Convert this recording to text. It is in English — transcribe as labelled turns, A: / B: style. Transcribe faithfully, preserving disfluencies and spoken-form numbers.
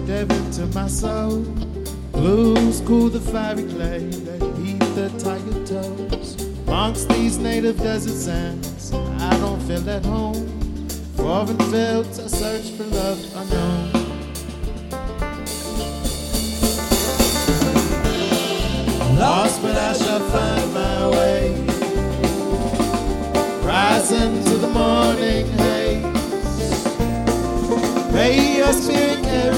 A: deep into my soul. Blues cool the fiery clay that heat the tiger toes. Amongst these native desert sands, I don't feel at home. Foreign fields, I search for love unknown. Lost, but I shall find my way. Rising to the morning haze. May your spirit carry